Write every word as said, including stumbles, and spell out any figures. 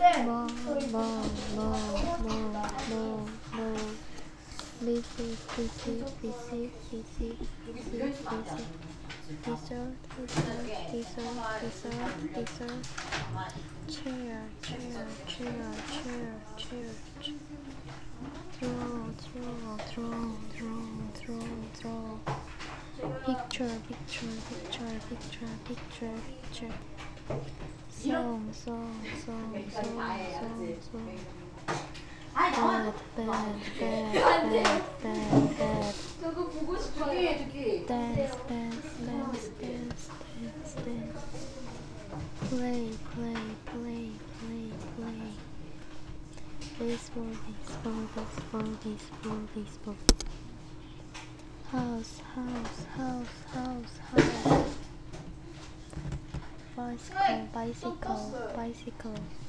more, more, more, more, more, more. Busy, busy, busy, busy, busy, busy. Dessert, dessert, dessert, dessert, dessert. Chair, chair, chair, chair, chair. Throw, throw, throw, throw, throw, throw. Picture, picture, picture, picture, picture, picture. Song, song, song, song, song, song. Bad, bad, bad, bad, bad, bad. 저거 보고 싶어요. 저기. Dance, dance, dance, dance, dance, dance. Play, play, play, play, play. Baseball, baseball, baseball, baseball, baseball. House, house, house, house, house. Bicycle, bicycle, bicycle.